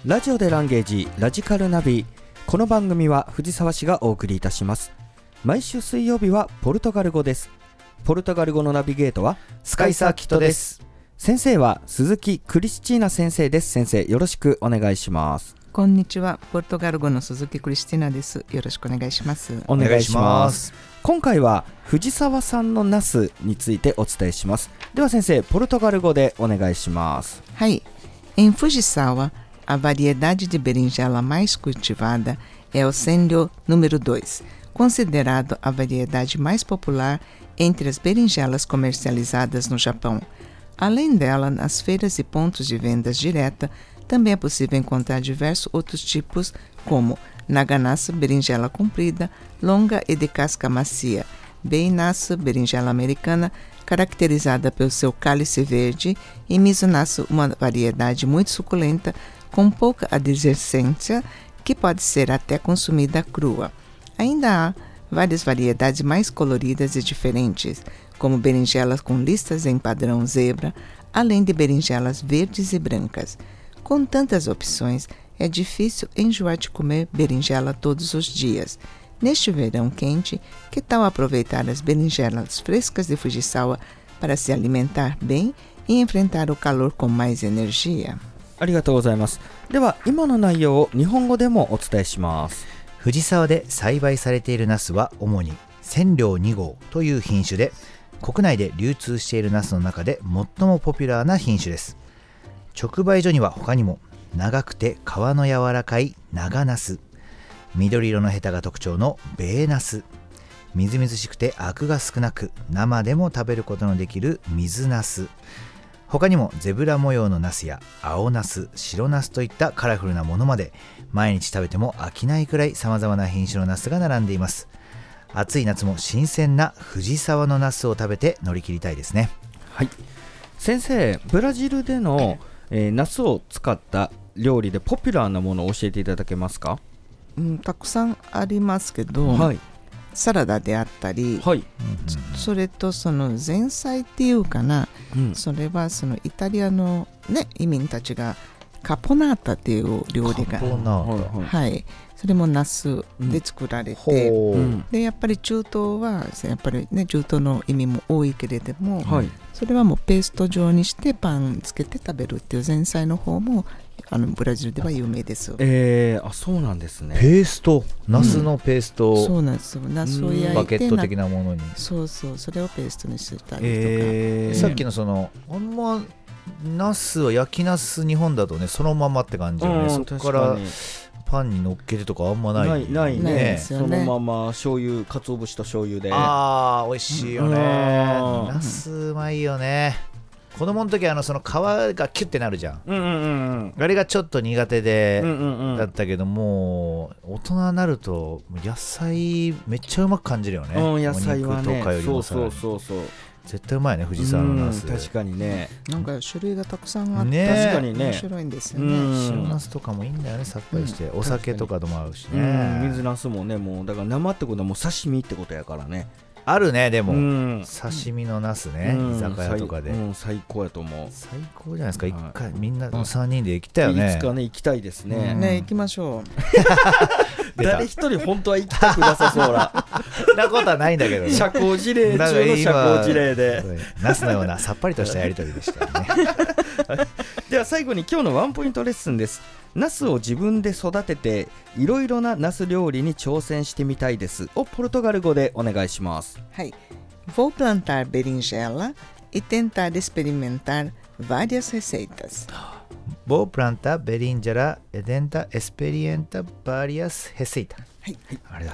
ラジオでランゲージラジカルナビ。この番組は藤沢市がお送りいたします。毎週水曜日はポルトガル語です。ポルトガル語のナビゲートはスカイサーキットです。先生は鈴木クリスチーナ先生です。先生、よろしくお願いします。 こんにちは、ポルトガル語の鈴木クリスティーナです。よろしくお願いします。 お願いします。今回は藤沢産のナスについてお伝えします。では先生、ポルトガル語でお願いします。 はい。Em Fujisawa, a variedade de berinjela mais cultivada é o Senryo número 2, considerado a variedade mais popular entre as berinjelas comercializadas no Japão. Além dela, nas feiras e pontos de vendas direta, também é possível encontrar diversos outros tipos, como Naganasu, berinjela comprida, longa e de casca macia, Beinasu, berinjela americana, caracterizada pelo seu cálice verde, e Mizunasu, uma variedade muito suculenta, com pouca adjacência, que pode ser até consumida crua. Ainda há várias variedades mais coloridas e diferentes, como berinjelas com listas em padrão zebra, além de berinjelas verdes e brancas. Com tantas opções, é difícil enjoar de comer berinjela todos os dias. Neste verão quente, que tal aproveitar as berinjelas frescas de Fujisawa para se alimentar bem e enfrentar o calor com mais energia? ありがとうございます。では今の内容を日本語でもお伝えします。 藤沢で栽培されているナスは主に千両2号という品種で、国内で流通しているナスの中で最もポピュラーな品種です。直売所には他にも長くて皮の柔らかい長ナス、緑色のヘタが特徴のベーナス、みずみずしくてアクが少なく生でも食べることのできる水ナス、他にもゼブラ模様のナスや青ナス、白ナスといったカラフルなものまで、毎日食べても飽きないくらい様々な品種のナスが並んでいます。暑い夏も新鮮な藤沢のナスを食べて乗り切りたいですね。 はい。先生、ブラジルでの、ナスを使った料理でポピュラーなものを教えていただけますか？ たくさんありますけど、 はい、 サラダであったり、 はい、 それとその前菜っていうかな、それはそのイタリアの、ね、移民たちがカポナータっていう料理が、はい、それもナスで作られて、でやっぱり中東はやっぱり、ね、中東の移民も多いけれども、それはもうペースト状にしてパンつけて食べるっていう前菜の方もブラジルでは有名です。 あ、そうなんですね。 ペースト、ナスのペースト、 そうなんですよ。ナスを焼いてバケット的なものに、 そうそう、それをペーストにしてたりとか、 さっきのそのあんまナスは焼きナス日本だとねそのままって感じよね、そこからパンに乗っけてとかあんまない、 ないね、そのまま醤油、鰹節と醤油で、 あー美味しいよね、ナスうまいよね。子供の時はその皮がキュッてなるじゃん、あれがちょっと苦手で、だったけどもう大人になると野菜めっちゃうまく感じるよね、 野菜はね、 お肉とかよりもさらにそう絶対うまいね、藤沢のナス。 確かにね、 なんか種類がたくさんあって、 確かにね、 面白いんですよね。 白ナスとかもいいんだよね、さっぱりして、お酒とかとも合うしね、 水ナスもね、もうだから生ってことはもう刺身ってことやからね。 あるね、でも、刺身のナスね、居酒屋とかで、 最高やと思う。 最高じゃないですか。一回みんな3人で行きたいよね。 いつかね、行きたいですね。 ね、行きましょう。 誰一人本当は行きたくなさそうなそんなことはないんだけどね。 社交辞令中の社交辞令でナスのようなさっぱりとしたやり取りでしたよね。 では最後に今日のワンポイントレッスンです。ナスを自分で育てていろいろなナス料理に挑戦してみたいですをポルトガル語でお願いします。 はい。Vou plantar berinjela e tentar experimentar várias receitas. Vou plantar berinjela e tentar experimentar várias receitas. はい、 ありがとうございます。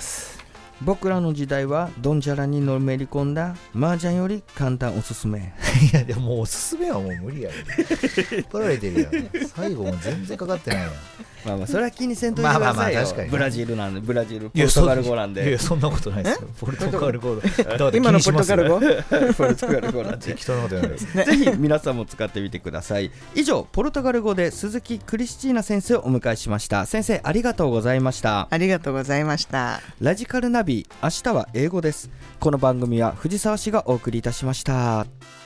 僕らの時代はドンジャラにのめり込んだ麻雀より簡単おすすめ。 いやでももうおすすめはもう無理やで。取られてるやん。最後も全然かかってないやん。 まあまあそれは気にせんといてくださいよ。 確かにブラジルなんで、ブラジルポルトガル語なんで。 いやそんなことないですよ。ポルトガル語今のポルトガル語ポルトガル語なんで適当なことやないです。 ぜひ皆さんも使ってみてください。以上、ポルトガル語で鈴木クリスチーナ先生をお迎えしました。先生、ありがとうございました。 ありがとうございました。 ラジカルナビ、明日は英語です。この番組は藤沢市がお送りいたしました。